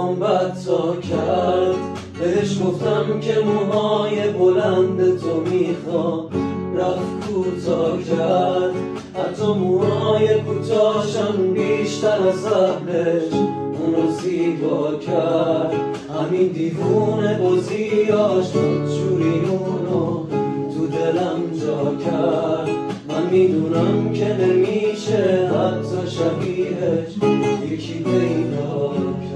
برام بدتا کرد. بهش گفتم که موهای بلند تو میخوام، رفت کوتاه کرد. حتی موهای کوتاهشم بیشتر از قبلش اونو زیبا کرد. همین دیوونه بازیاش بدجوری اونو تو دلم جا کرد. من میدونم که نمیشه حتی شبیهش یکی پیدا کرد.